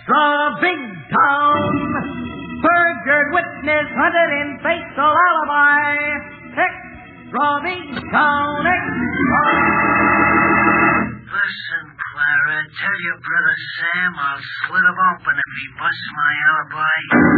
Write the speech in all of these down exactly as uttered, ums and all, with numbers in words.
Extra Big Town. Perjured witness hunted in fatal alibi. Extra Big Town. Extra. Listen, Clara, tell your brother Sam I'll slit him open if he busts my alibi.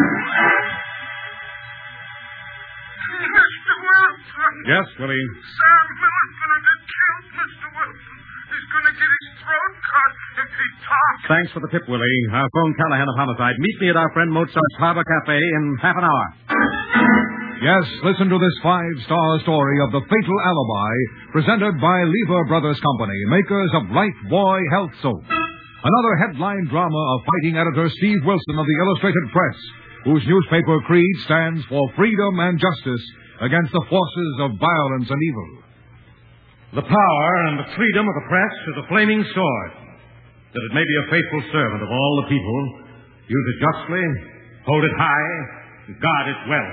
Mister Wilson! Yes, Willie? Sam Miller's gonna get killed, Mister Wilson. He's gonna get his throat cut if he talks. Thanks for the tip, Willie. I'll phone Callahan of Homicide. Meet me at our friend Mozart's Harbor Cafe in half an hour. Yes, listen to this five-star story of The Fatal Alibi, presented by Lever Brothers Company, makers of Life Boy Health Soap. Another headline drama of fighting editor Steve Wilson of the Illustrated Press, whose newspaper creed stands for freedom and justice against the forces of violence and evil. The power and the freedom of the press is a flaming sword, that it may be a faithful servant of all the people. Use it justly, hold it high, guard it well.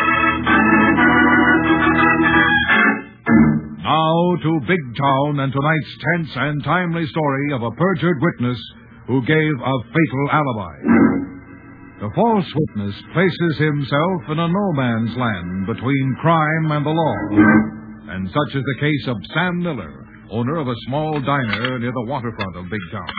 Now to Big Town and tonight's tense and timely story of a perjured witness who gave a fatal alibi. The false witness places himself in a no-man's land between crime and the law. And such is the case of Sam Miller, owner of a small diner near the waterfront of Big Town.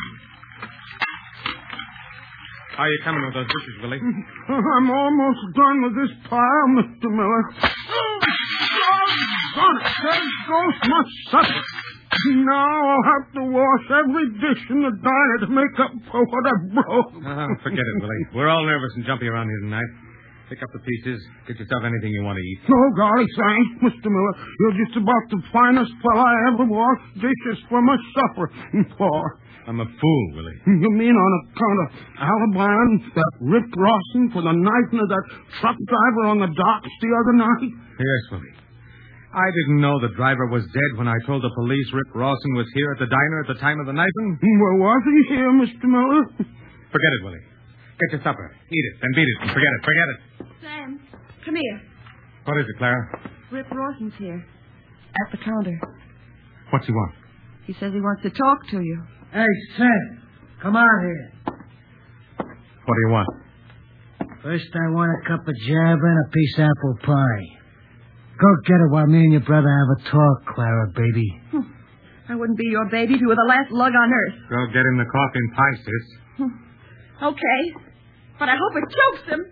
How are you coming with those dishes, Willie? I'm almost done with this pile, Mister Miller. Oh, doggone it. There goes my supper. Now I'll have to wash every dish in the diner to make up for what I broke. Oh, forget it, Willie. We're all nervous and jumpy around here tonight. Pick up the pieces. Get yourself anything you want to eat. Oh, golly, thanks, Mister Miller. You're just about the finest fellow I ever washed dishes for my supper for. I'm a fool, Willie. You mean on account of alibi that Rip Rawson for the knifing of that truck driver on the docks the other night? Yes, Willie. I didn't know the driver was dead when I told the police Rip Rawson was here at the diner at the time of the knifing. Where was he here, Mister Miller? Forget it, Willie. Get your supper. Eat it, then beat it. And forget it. Forget it. Sam, come here. What is it, Clara? Rip Rawson's here. At the counter. What's he want? He says he wants to talk to you. Hey, Sam, come out here. What do you want? First, I want a cup of java and a piece of apple pie. Go get it while me and your brother have a talk, Clara, baby. Hmm. I wouldn't be your baby if you were the last lug on earth. Go get him the coffee and pie, sis. Hmm. Okay, but I hope it chokes him.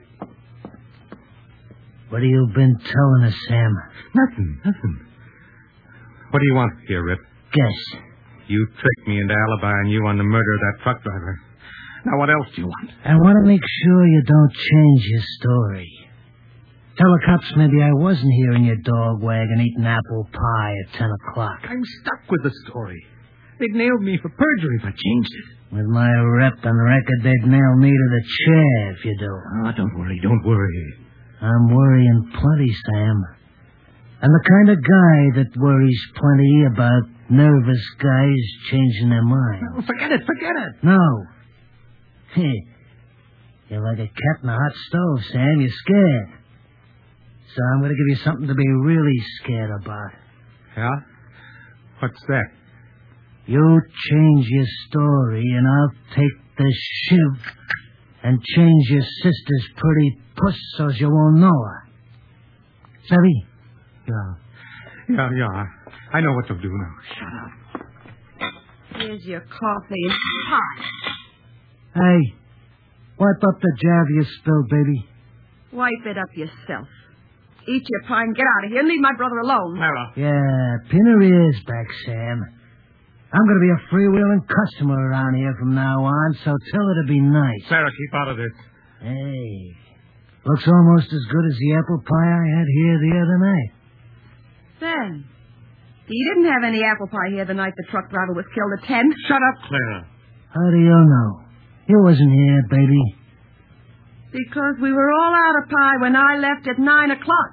What have you been telling us, Sam? Nothing, nothing. What do you want here, Rip? Guess. You tricked me into alibying you on the murder of that truck driver. Now, what else do you want? I want to make sure you don't change your story. Tell the cops maybe I wasn't here in your dog wagon eating apple pie at ten o'clock. I'm stuck with the story. They'd nailed me for perjury if I changed it. With my rep and record, they'd nail me to the chair if you do. Oh, don't worry, don't worry. I'm worrying plenty, Sam. I'm the kind of guy that worries plenty about nervous guys changing their mind. No, forget it, forget it. No. Hey, you're like a cat in a hot stove, Sam. You're scared. So I'm going to give you something to be really scared about. Yeah? What's that? You change your story, and I'll take the shiv and change your sister's pretty puss so you won't know her. Savvy? Yeah. Yeah, yeah. I know what to do now. Shut up. Here's your coffee and pie. Hey, wipe up the java you spilled, baby. Wipe it up yourself. Eat your pie and get out of here and leave my brother alone. Clara. Yeah, pin her ears back, Sam. I'm going to be a freewheeling customer around here from now on, so tell her to be nice. Sarah, keep out of this. Hey, looks almost as good as the apple pie I had here the other night. Sam, you didn't have any apple pie here the night the truck driver was killed at ten. Shut up, Clara. How do you know? You wasn't here, baby. Because we were all out of pie when I left at nine o'clock.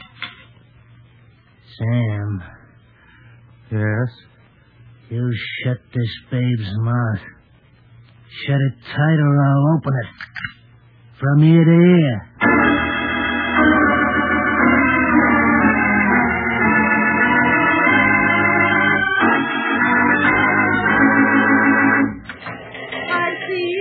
Sam. Yes? You shut this babe's mouth. Shut it tight or I'll open it. From ear to ear. Hi, Steve.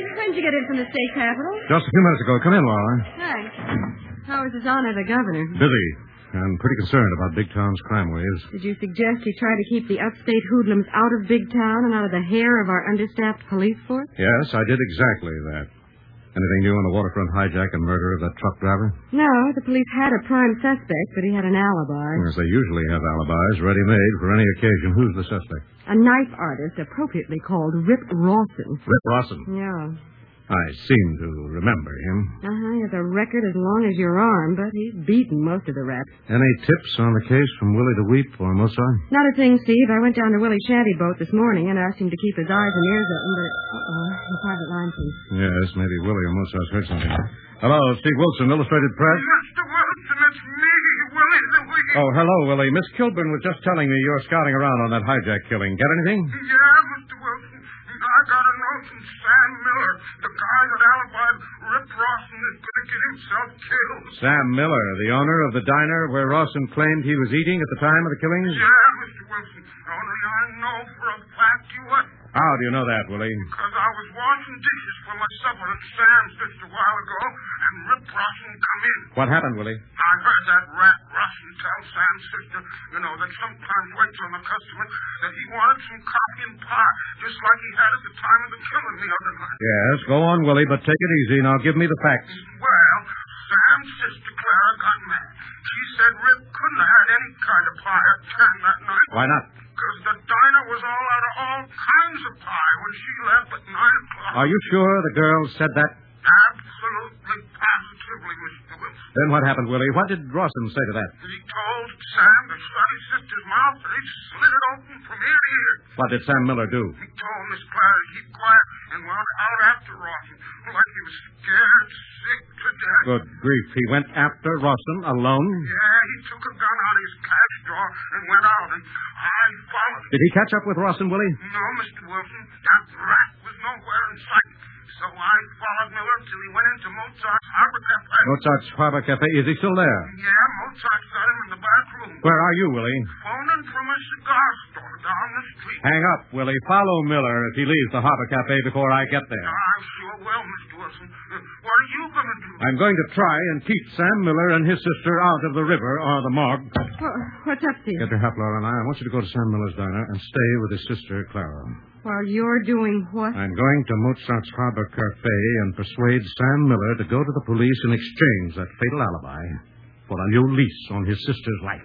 When did you get in from the state capitol? Just a few minutes ago. Come in, Laura. Thanks. How is his honor, the governor? Busy. And pretty concerned about Big Town's crime waves. Did you suggest he try to keep the upstate hoodlums out of Big Town and out of the hair of our understaffed police force? Yes, I did exactly that. Anything new on the waterfront hijack and murder of that truck driver? No, the police had a prime suspect, but he had an alibi. Yes, they usually have alibis ready-made for any occasion. Who's the suspect? A knife artist appropriately called Rip Rawson. Rip Rawson? Yeah. I seem to remember him. Uh-huh, he has a record as long as your arm, but he's beaten most of the raps. Any tips on the case from Willie DeWeep or Mozart? Not a thing, Steve. I went down to Willie's shanty boat this morning and asked him to keep his eyes and ears open, but... Uh-oh, the private line, please. Yes, maybe Willie or Mozart's heard something. Hello, Steve Wilson, Illustrated Press. Mister Wilson, it's me, Willie DeWeep. Oh, hello, Willie. Miss Kilburn was just telling me you're scouting around on that hijack killing. Get anything? Yeah, Mister Wilson. I got a note from Sam Miller, the guy that alibied Rip Rawson is going to get himself killed. Sam Miller, the owner of the diner where Rawson claimed he was eating at the time of the killings? Yeah, Mister Wilson. Only I know for a fact you wasn't. How do you know that, Willie? Because I was washing dishes for my supper at Sam's just a while ago, and Rip Rawson come in. What happened, Willie? I heard that rat Rawson tell Sam's sister, you know, that sometimes waits on the customer, that he wanted some coffee and pie, just like he had at the time of the killing the other night. Yes, go on, Willie, but take it easy. Now give me the facts. Well, Sam's sister Clara got mad. She said Rip couldn't have had any kind of pie at ten that night. Why not? Because the diner was all out of all kinds of pie when she left at nine o'clock. Are you sure the girl said that? Absolutely, positively, Mister Wilson. Then what happened, Willie? What did Rawson say to that? He told Sam to shut his sister's mouth and he slit it open from ear to ear. What did Sam Miller do? He told Miss Clara to keep quiet and went out after Rawson, like he was scared sick to death. Good grief. He went after Rawson alone? Yeah, he took a gun out of his cash drawer and went out, and I followed him. Did he catch up with Rawson, Willie? No, Mister Wilson. That rat was nowhere in sight. So I followed Miller till he went into Mozart's Harbor Cafe. Mozart's Harbor Cafe. Is he still there? Yeah, Mozart's got him in the back room. Where are you, Willie? Phoning from a cigar store down the street. Hang up, Willie. Follow Miller if he leaves the Harbor Cafe before I get there. I sure will, Mister Wilson. Uh, what are you going to do? I'm going to try and keep Sam Miller and his sister out of the river or the morgue. Well, what's up, Steve? Get your hat, Laura, and I. I want you to go to Sam Miller's diner and stay with his sister, Clara. While you're doing what? I'm going to Mozart's Harbor Cafe and persuade Sam Miller to go to the police and exchange that fatal alibi for a new lease on his sister's life.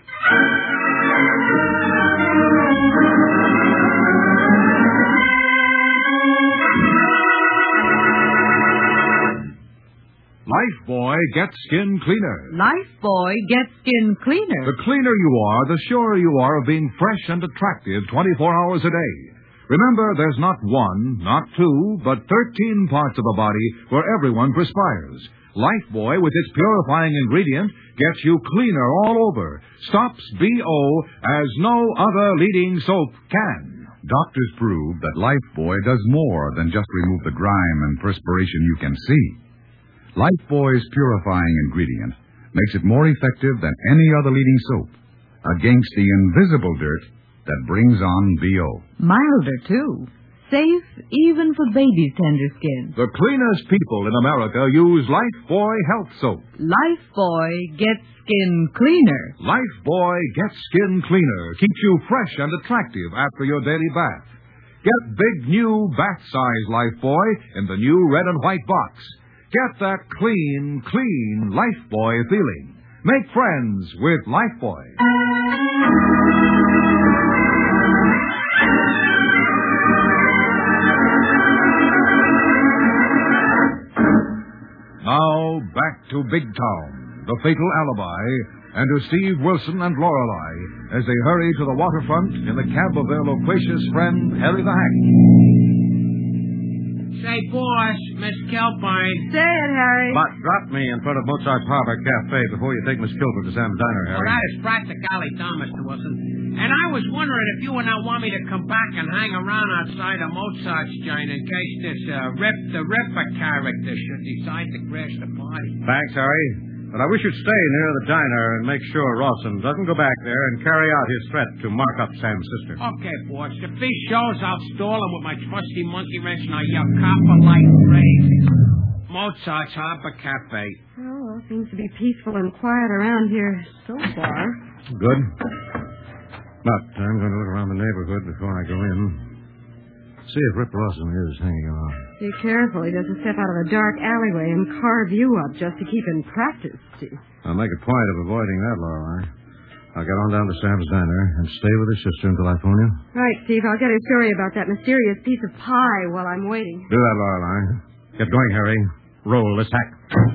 Lifebuoy gets skin cleaner. Lifebuoy gets skin cleaner. The cleaner you are, the surer you are of being fresh and attractive twenty-four hours a day. Remember, there's not one, not two, but thirteen parts of the body where everyone perspires. Lifebuoy, with its purifying ingredient, gets you cleaner all over. Stops B O as no other leading soap can. Doctors prove that Lifebuoy does more than just remove the grime and perspiration you can see. Lifebuoy's purifying ingredient makes it more effective than any other leading soap against the invisible dirt that brings on B O. Milder, too. Safe even for baby's tender skin. The cleanest people in America use Lifebuoy Health Soap. Lifebuoy gets skin cleaner. Lifebuoy gets skin cleaner. Keeps you fresh and attractive after your daily bath. Get big new bath-size Lifebuoy in the new red and white box. Get that clean, clean Lifebuoy feeling. Make friends with Lifebuoy. Now, back to Big Town, the fatal alibi, and to Steve Wilson and Lorelei as they hurry to the waterfront in the cab of their loquacious friend, Harry the Hack. Say, boss, Miss Kilburn. Say it, Harry. But drop me in front of Mozart's Harbor Cafe before you take Miss Kilburn to Sam's diner, Harry. Well, that is practically done, Mister Wilson. And I was wondering if you would not want me to come back and hang around outside of Mozart's joint in case this uh, Rip the Ripper character should decide to crash the party. Thanks, Harry. But I wish you'd stay near the diner and make sure Rawson doesn't go back there and carry out his threat to mark up Sam's sister. Okay, boss. If he shows, I'll stall him with my trusty monkey wrench and I'll yell copper light crazy. Mozart's Harbor Cafe. Oh, well, seems to be peaceful and quiet around here so far. Good. But I'm going to look around the neighborhood before I go in. See if Rip Rawson is hanging around. Be careful. He doesn't step out of a dark alleyway and carve you up just to keep in practice, Steve. I'll make a point of avoiding that, Lorelei. I'll get on down to Sam's diner and stay with his sister until I phone you. Right, Steve. I'll get a story about that mysterious piece of pie while I'm waiting. Do that, Lorelei. Get going, Harry. Roll this hack.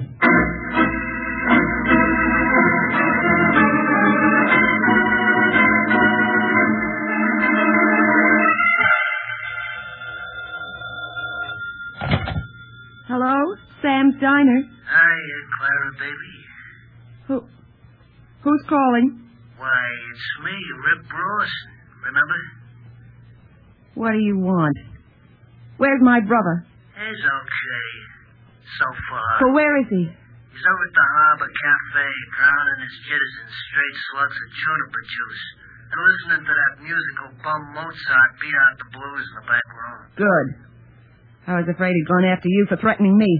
Hello? Sam's Diner? Hiya, Clara, baby. Who... Who's calling? Why, it's me, Rip Rawson. Remember? What do you want? Where's my brother? He's okay. So far. So where is he? He's over at the Harbor Cafe, drowning his jitters in straight slugs of juniper juice. And listening to that musical bum Mozart beat out the blues in the back room. Good. I was afraid he'd gone after you for threatening me.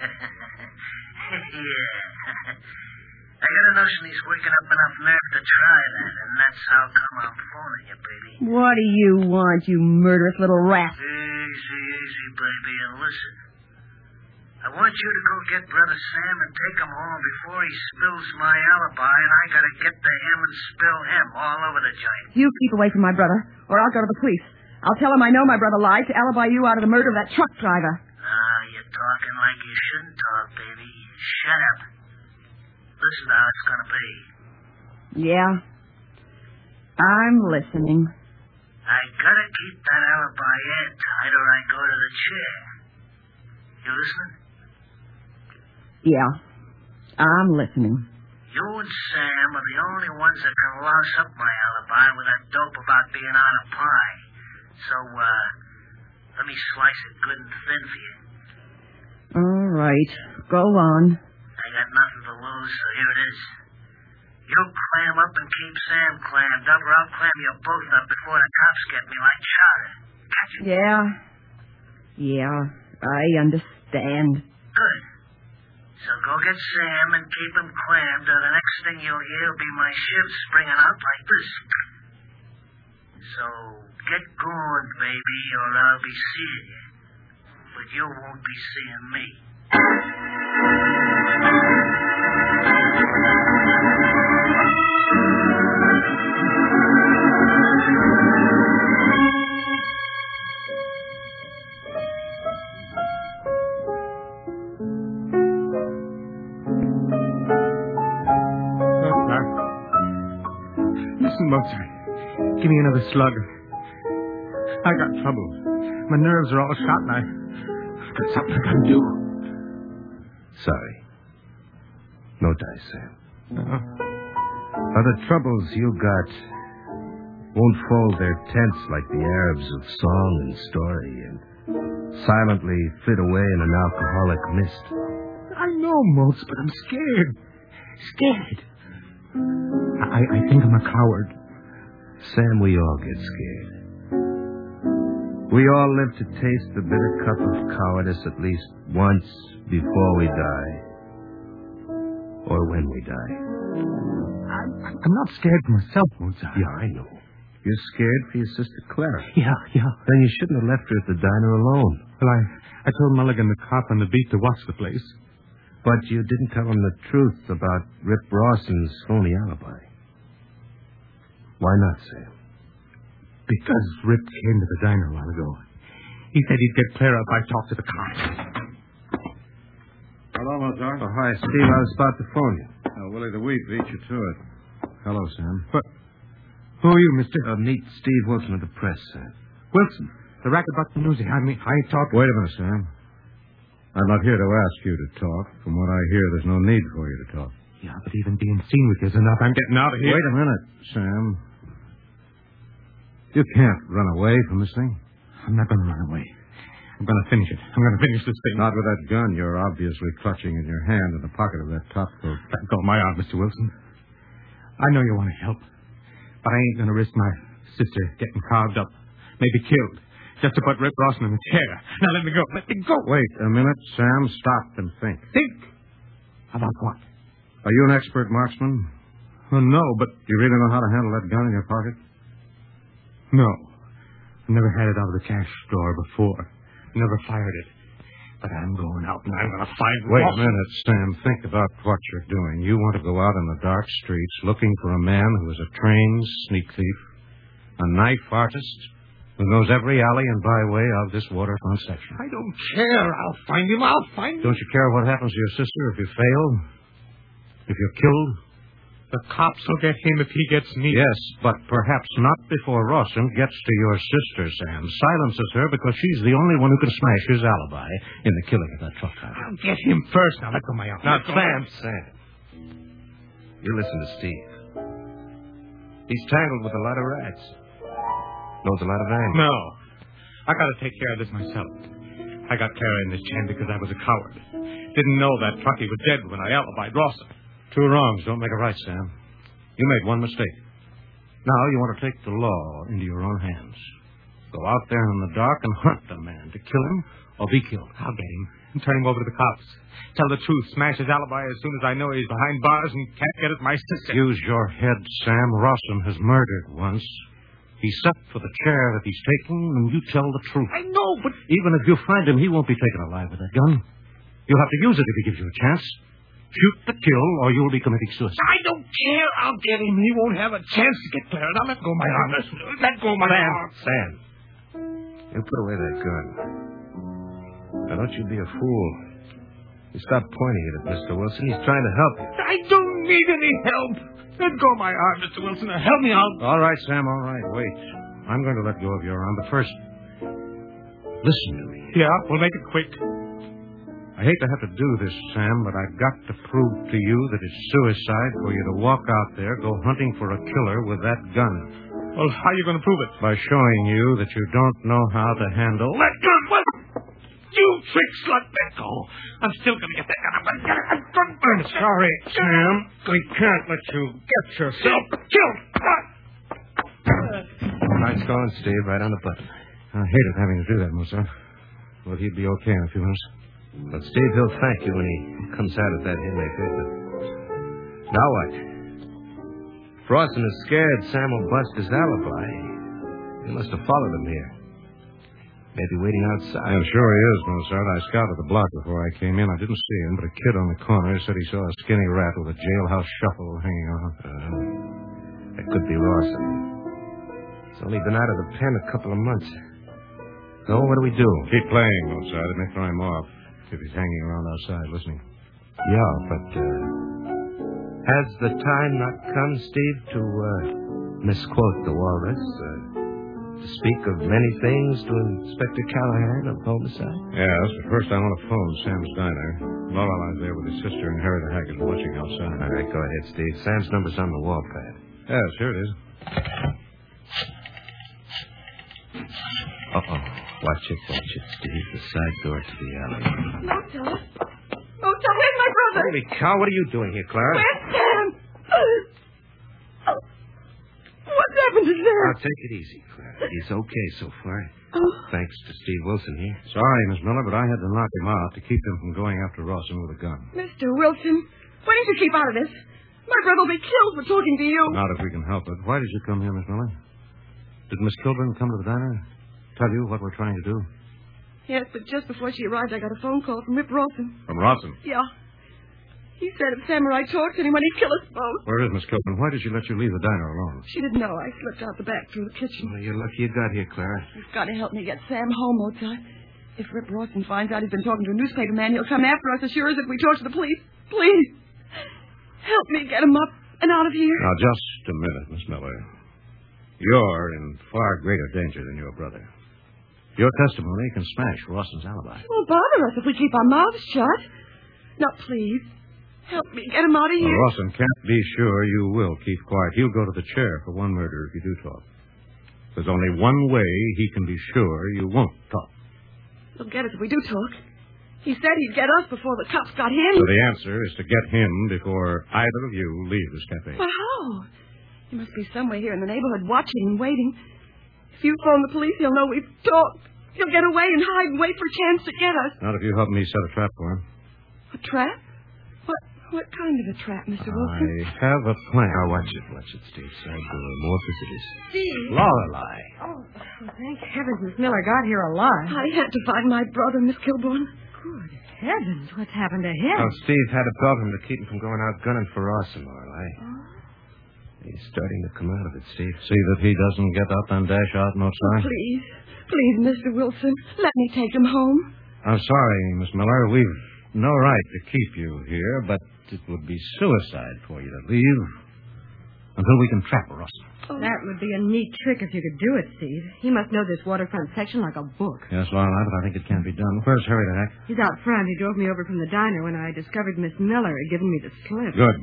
Yeah. I got a notion he's working up enough nerve to try that, and that's how come I'm phoning you, baby. What do you want, you murderous little rat? Easy, easy, baby, and listen. I want you to go get Brother Sam and take him home before he spills my alibi, and I gotta get to him and spill him all over the joint. You keep away from my brother, or I'll go to the police. I'll tell him I know my brother lied to alibi you out of the murder of that truck driver. Ah, you're talking like you shouldn't talk, baby. Shut up. Listen to how it's gonna be. Yeah. I'm listening. I gotta keep that alibi airtight or I go to the chair. You listening? Yeah. I'm listening. You and Sam are the only ones that can louse up my alibi with that dope about being on a pie. So, uh, let me slice it good and thin for you. All right. Go on. I got nothing to lose, so here it is. You clam up and keep Sam clammed up, or I'll clam you both up before the cops get me like chowder. Catch it? Yeah. Yeah. I understand. Good. So go get Sam and keep him clammed, or the next thing you'll hear will be my shiv springing out like this. So get going, baby, or I'll be seeing you. But you won't be seeing me. Listen, Mozart. Give me another slug. I got trouble. My nerves are all shot, and I... I've got something I gotta do. Sorry. No dice, Sam. Uh-huh. Other troubles you got won't fold their tents like the Arabs of song and story and silently flit away in an alcoholic mist. I know, Moz, but I'm scared. Scared. I, I think I'm a coward. Sam, we all get scared. We all live to taste the bitter cup of cowardice at least once before we die. Or when we die. I'm, I'm not scared for myself, Mozart. Yeah, I know. You're scared for your sister Clara. Yeah, yeah. Then you shouldn't have left her at the diner alone. Well, I, I told Mulligan, the cop on the beat, to watch the place. But you didn't tell him the truth about Rip Rawson's phony alibi. Why not, Sam? Because Rip came to the diner a while ago. He said he'd get Clara if I talked to the cops. Hello, Mozart. Oh, hi, Steve. I was about to phone you. Uh, Willie the Wheat beat you to it. Hello, Sam. But who are you, mister? Uh, meet Steve Wilson of the press, Sam. Wilson. The racket about the news. I mean, I talked... Wait a minute, Sam. I'm not here to ask you to talk. From what I hear, there's no need for you to talk. Yeah, but even being seen with you is enough. I'm getting out of here. Wait a minute, Sam. You can't run away from this thing. I'm not going to run away. I'm going to finish it. I'm going to finish this thing. Not with that gun you're obviously clutching in your hand in the pocket of that top coat. Let go of my arm, Mister Wilson. I know you want to help, but I ain't going to risk my sister getting carved up, maybe killed, just to put Rip Rawson in the chair. Now let me go. Let me go. Wait a minute, Sam. Stop and think. Think? About what? Are you an expert marksman? Oh, no, but... Do you really know how to handle that gun in your pocket? No. I've never had it out of the cash drawer before. Never fired it. But I'm going out and I'm going to find... Wait Rawson. a minute, Sam. Think about what you're doing. You want to go out in the dark streets looking for a man who is a trained sneak thief, a knife artist, who knows every alley and byway of this waterfront section. I don't care. I'll find him. I'll find him. Don't you care what happens to your sister if you fail? If you're killed? The cops will get him if he gets me. Yes, but perhaps not before Rawson gets to your sister, Sam. Silences her because she's the only one who can smash his alibi in the killing of that truck driver. I'll get him first. Now, let go of my arm. Now, Sam, Sam. You listen to Steve. He's tangled with a lot of rats. Knows a lot of names. No. I got to take care of this myself. I got Clara in this jam because I was a coward. Didn't know that truckie was dead when I alibied Rawson. Two wrongs don't make a right, Sam. You made one mistake. Now you want to take the law into your own hands. Go out there in the dark and hunt the man to kill him or be killed. I'll get him and turn him over to the cops. Tell the truth, smash his alibi as soon as I know he's behind bars and can't get at my sister. Use your head, Sam. Rawson has murdered once. He's set for the chair that he's taking, and you tell the truth. I know, but... Even if you find him, he won't be taken alive with that gun. You'll have to use it if he gives you a chance. Shoot to kill, or you'll be committing suicide. I don't care. I'll get him. He won't have a chance to get Clara. Now let go of my arm. Let go of my Sam, arm. Sam. You put away that gun. Now don't you be a fool. You stop pointing it at Mister Wilson. He's trying to help you. I don't need any help. Let go of my arm, Mister Wilson. Now help me out. All right, Sam, all right. Wait. I'm going to let go of your arm, but first, listen to me. Yeah, we'll make it quick. I hate to have to do this, Sam, but I've got to prove to you that it's suicide for you to walk out there, go hunting for a killer with that gun. Well, how are you going to prove it? By showing you that you don't know how to handle... Let go! What? You trick slut, let go. I'm still going to get that gun. I'm going to get it. I'm going to... I'm sorry, Sam. We can't let you get yourself killed. Nice going, Steve. Right on the button. I hated having to do that, Musa. Well, he'd be okay in a few minutes. But Steve, he'll thank you when he comes out of that inmate business. Now what? If Rawson is scared Sam will bust his alibi. He must have followed him here. Maybe waiting outside. I'm sure he is, Mozart. I scouted the block before I came in. I didn't see him, but a kid on the corner said he saw a skinny rat with a jailhouse shuffle hanging on. Uh, that could be Rawson. He's only been out of the pen a couple of months. So what do we do? Keep playing, Mozart. It may throw him off if he's hanging around outside listening. Yeah, but uh, has the time not come, Steve, to uh, misquote the walrus? Uh, to speak of many things to Inspector Callahan of homicide? Yes, but first I want to phone Sam's diner. Lorelai's there with his sister and Harry the Hack is watching outside. All right, go ahead, Steve. Sam's number's on the wall pad. Yes, here it is. Uh-oh. Watch it, watch it, Steve. The side door to the alley. Mota. Mota, where's my brother? Holy cow, what are you doing here, Clara? Where's Sam? Oh. What's happened to Sam? Now, take it easy, Clara. He's okay so far. Oh. Thanks to Steve Wilson here. Sorry, Miss Miller, but I had to knock him out to keep him from going after Rawson with a gun. Mister Wilson, why didn't you keep out of this? My brother will be killed for talking to you. Not if we can help it. Why did you come here, Miss Miller? Did Miss Kilburn come to the diner? Tell you what we're trying to do? Yes, but just before she arrived, I got a phone call from Rip Rawson. From Rawson? Yeah. He said if Samurai talked to anyone, he'd kill us both. Where is Miss Kilburn? Why did she let you leave the diner alone? She didn't know. I slipped out the back through the kitchen. Well, you're lucky you got here, Clara. You've got to help me get Sam home, Mozart. If Rip Rawson finds out he's been talking to a newspaper man, he'll come after us as sure as if we talk to the police. Please, help me get him up and out of here. Now, just a minute, Miss Miller. You're in far greater danger than your brother. Your testimony can smash Rawson's alibi. It won't bother us if we keep our mouths shut. Now, please, help me get him out of here. Well, Rawson can't be sure you will keep quiet. He'll go to the chair for one murder if you do talk. There's only one way he can be sure you won't talk. He'll get us if we do talk. He said he'd get us before the cops got him. So the answer is to get him before either of you leave this cafe. Well, how? He must be somewhere here in the neighborhood watching and waiting. If you phone the police, he'll know we've talked. He'll get away and hide and wait for a chance to get us. Not if you help me set a trap for him. A trap? What what kind of a trap, Mister Wilson? I have a plan. Now, watch it, watch it, Steve. Sam, more visitors. Steve. Lorelei. Oh, thank heavens Miss Miller got here alive. I had to find my brother, Miss Kilbourne. Good heavens, what's happened to him? Oh, Steve had to belt him to keep him from going out gunning for Rawson, Lorelei. Oh. He's starting to come out of it, Steve. See that he doesn't get up and dash out, Mozart. Please, please, Mister Wilson, let me take him home. I'm sorry, Miss Miller. We've no right to keep you here, but it would be suicide for you to leave until we can trap Rawson. Oh. That would be a neat trick if you could do it, Steve. He must know this waterfront section like a book. Yes, Lorelei, but I think it can be done. Where's Harry the Hack? He's out front. He drove me over from the diner when I discovered Miss Miller had given me the slip. Good.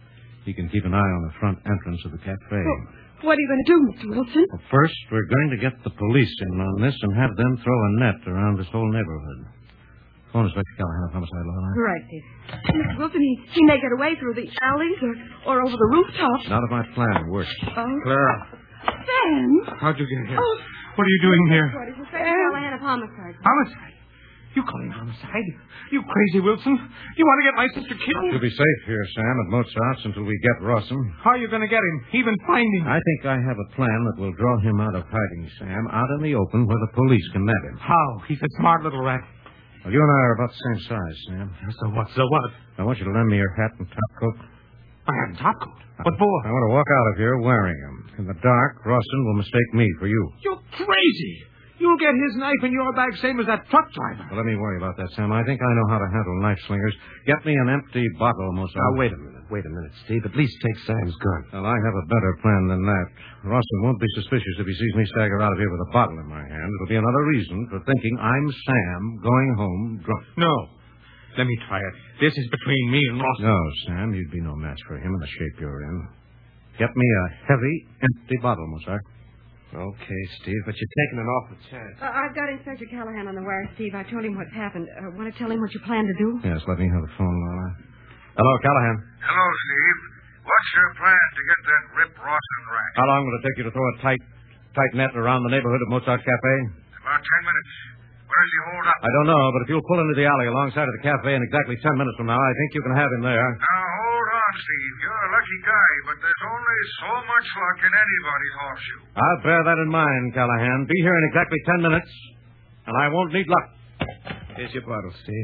He can keep an eye on the front entrance of the cafe. Well, what are you going to do, Mister Wilson? Well, first, we're going to get the police in on this and have them throw a net around this whole neighborhood. Phone Inspector Callahan of Homicide, Lorelei. Right, Steve. Mister Wilson, he, he may get away through the alleys or, or over the rooftops. Not if my plan works. Oh. Clara, Sam! how'd you get here? Oh. What are you doing here? Inspector Callahan of Homicide. Homicide? You call him homicide? You crazy, Wilson? You want to get my sister killed? You'll be safe here, Sam, at Mozart's until we get Rawson. How are you going to get him? Even find him? I think I have a plan that will draw him out of hiding, Sam, out in the open where the police can nab him. How? He's a smart little rat. Well, you and I are about the same size, Sam. So what? So what? I want you to lend me your hat and top coat. I have a top coat. What for? I want to walk out of here wearing them. In the dark, Rawson will mistake me for you. You're crazy. You'll get his knife in your bag same as that truck driver. Well, let me worry about that, Sam. I think I know how to handle knife slingers. Get me an empty bottle, Mozart. Now, wait a minute. Wait a minute, Steve. At least take Sam's gun. Well, I have a better plan than that. Rawson won't be suspicious if he sees me stagger out of here with a bottle in my hand. It'll be another reason for thinking I'm Sam going home drunk. No. Let me try it. This is between me and Rawson. No, Sam. You'd be no match for him in the shape you're in. Get me a heavy, empty bottle, Mozart. Okay, Steve, but you're taking an awful chance. Uh, I've got Inspector Callahan on the wire, Steve. I told him what's happened. Uh, want to tell him what you plan to do? Yes, let me have the phone, Laura. Hello, Callahan. Hello, Steve. What's your plan to get that Rip Rawson rat? How long will it take you to throw a tight, tight net around the neighborhood of Mozart's Cafe? About ten minutes. Where does he hold up? I don't know, but if you'll pull into the alley alongside of the cafe in exactly ten minutes from now, I think you can have him there. Now, hold on, Steve. You're a lucky guy, but there's only so much luck in anybody's horseshoe. I'll bear that in mind, Callahan. Be here in exactly ten minutes, and I won't need luck. Here's your bottle, Steve.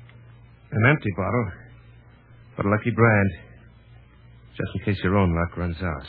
An empty bottle, but a lucky brand. Just in case your own luck runs out.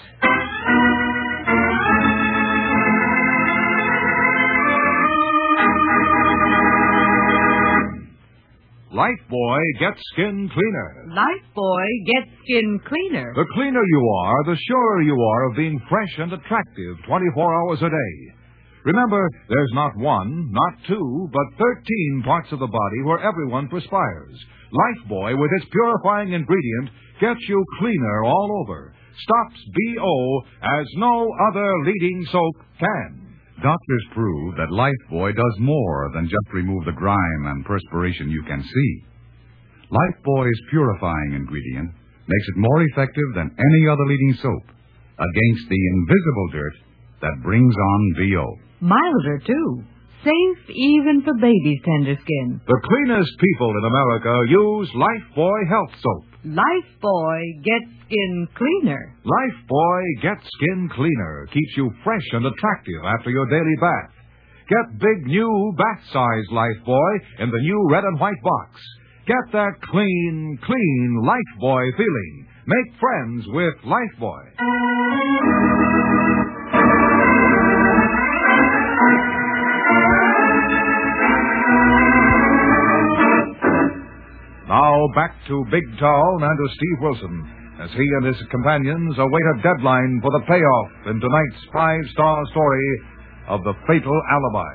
Lifebuoy gets skin cleaner. Lifebuoy gets skin cleaner. The cleaner you are, the surer you are of being fresh and attractive twenty-four hours a day. Remember, there's not one, not two, but thirteen parts of the body where everyone perspires. Lifebuoy, with its purifying ingredient, gets you cleaner all over. Stops B O as no other leading soap can. Doctors prove that Lifebuoy does more than just remove the grime and perspiration you can see. Lifebuoy's purifying ingredient makes it more effective than any other leading soap against the invisible dirt that brings on B O. Milder, too. Safe even for babies' tender skin. The cleanest people in America use Lifebuoy Health Soap. Lifebuoy gets skin cleaner. Lifebuoy gets skin cleaner. Keeps you fresh and attractive after your daily bath. Get big new bath-size Lifebuoy in the new red and white box. Get that clean, clean Lifebuoy feeling. Make friends with Lifebuoy. Now back to Big Town and to Steve Wilson as he and his companions await a deadline for the payoff in tonight's five-star story of The Fatal Alibi.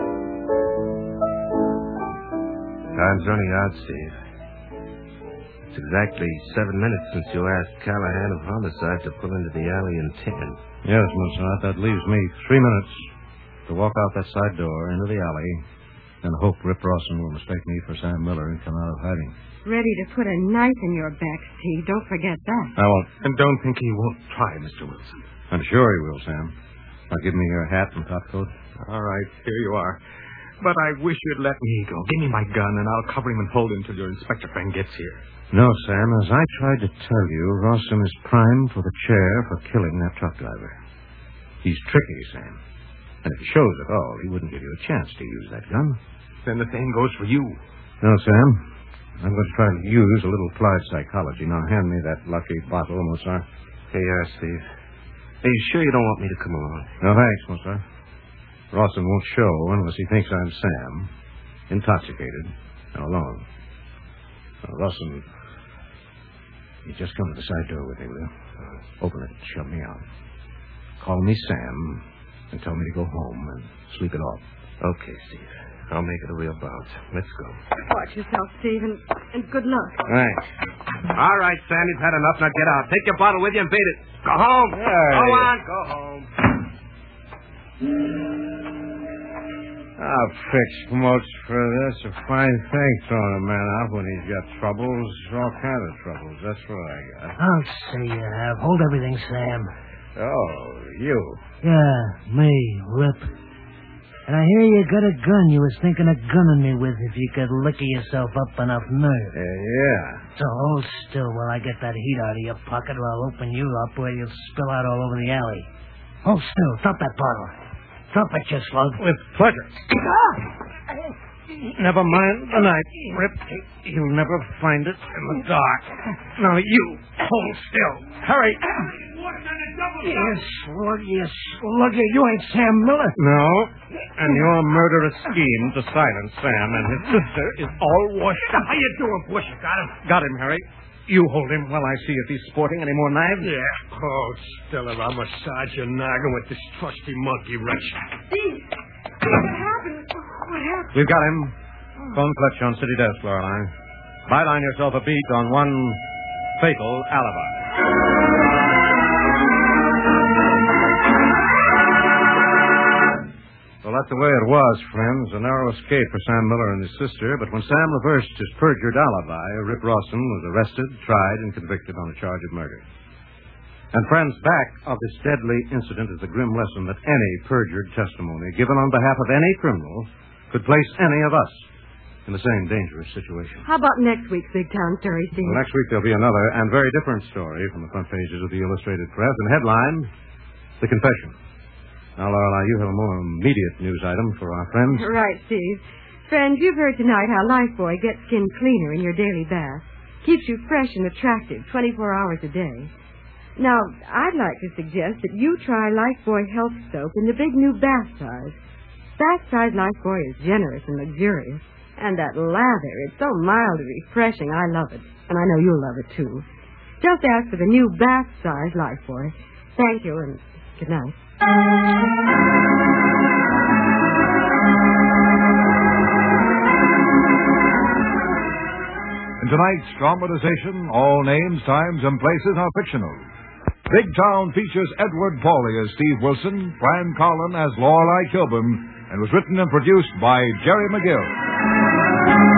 Time's running out, Steve. It's exactly seven minutes since you asked Callahan of Homicide to pull into the alley in ten. Yes, Mozart, that leaves me three minutes to walk out that side door into the alley and hope Rip Rawson will mistake me for Sam Miller and come out of hiding. Ready to put a knife in your back, Steve. Don't forget that. I won't. And don't think he won't try, Mister Wilson. I'm sure he will, Sam. Now give me your hat and top coat. All right, here you are. But I wish you'd let me go. Give me my gun, and I'll cover him and hold him till your inspector friend gets here. No, Sam. As I tried to tell you, Rawson is primed for the chair for killing that truck driver. He's tricky, Sam. And if he shows at all, he wouldn't give you a chance to use that gun. Then the same goes for you. No, Sam. I'm going to try to use a little applied psychology. Now hand me that lucky bottle, Mozart. Here you are, Steve. Are you sure you don't want me to come along? No, thanks, Mozart. Rawson won't show unless he thinks I'm Sam, intoxicated, and alone. Now, Rawson, you just come to the side door with me, will you? Open it and shove me out. Call me Sam and tell me to go home and sleep it off. Okay, Steve. I'll make it a real bout. Let's go. Watch yourself, Steve, and, and good luck. Thanks. All right, Sam, you've had enough. Now get out. Take your bottle with you and beat it. Go home. Hey. Go on. Go home. I'll fix Moats for this. A fine thing throwing a man out when he's got troubles. All kind of troubles. That's what I got. I'll say you have. Hold everything, Sam. Oh, you. Yeah, me, Rip. And I hear you got a gun you was thinking of gunning me with if you could liquor yourself up enough nerve. Uh, yeah. So hold still while I get that heat out of your pocket, or I'll open you up where you'll spill out all over the alley. Hold still. Drop that bottle. Drop it, you slug. With pleasure. Never mind the knife, Rip. You'll never find it in the dark. Now you, hold still. Hurry. You slug, you slugger. You ain't Sam Miller. No. And your murderous scheme to silence Sam and his sister is all washed up. How you doing, Bush? Got him? Got him, Harry. You hold him while I see if he's sporting any more knives. Yeah. Oh, Stella, I'll massage your noggin with this trusty monkey wrench. Steve, what happened? What happened? We've got him. Phone clutch on city desk, Loreline. Byline yourself a beat on one fatal alibi. Well, that's the way it was, friends. A narrow escape for Sam Miller and his sister. But when Sam reversed his perjured alibi, Rip Rawson was arrested, tried, and convicted on a charge of murder. And, friends, back of this deadly incident is the grim lesson that any perjured testimony given on behalf of any criminal could place any of us in the same dangerous situation. How about next week's Big Town story, Steve? Well, next week there'll be another and very different story from the front pages of the Illustrated Press. And headline, The Confession. Now, Lorelei, you have a more immediate news item for our friends. Right, Steve. Friends, you've heard tonight how Lifebuoy gets skin cleaner in your daily bath. Keeps you fresh and attractive twenty-four hours a day. Now, I'd like to suggest that you try Lifebuoy Health Soap in the big new bath size. Bath size Lifebuoy is generous and luxurious. And that lather, it's so mild and refreshing. I love it. And I know you'll love it, too. Just ask for the new bath size Lifebuoy. Thank you, and good night. In tonight's dramatization, all names, times, and places are fictional. Big Town features Edward Pauley as Steve Wilson, Fran Collin as Lorelei Kilburn, and was written and produced by Jerry McGill.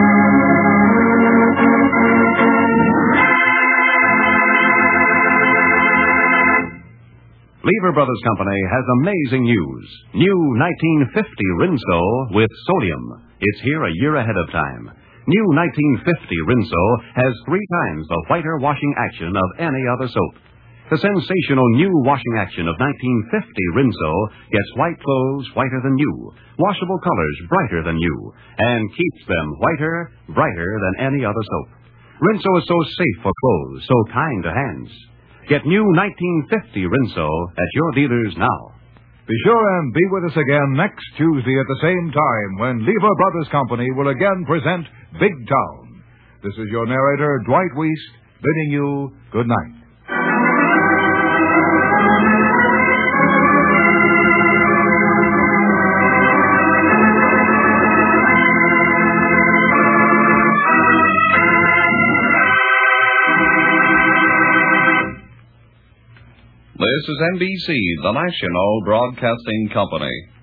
Lever Brothers Company has amazing news. New nineteen fifty Rinso with sodium. It's here a year ahead of time. New nineteen fifty Rinso has three times the whiter washing action of any other soap. The sensational new washing action of nineteen fifty Rinso gets white clothes whiter than new, washable colors brighter than new, and keeps them whiter, brighter than any other soap. Rinso is so safe for clothes, so kind to hands. Get new nineteen fifty Rinso at your dealers now. Be sure and be with us again next Tuesday at the same time when Lever Brothers Company will again present Big Town. This is your narrator, Dwight Weiss, bidding you good night. This is N B C, the national broadcasting company.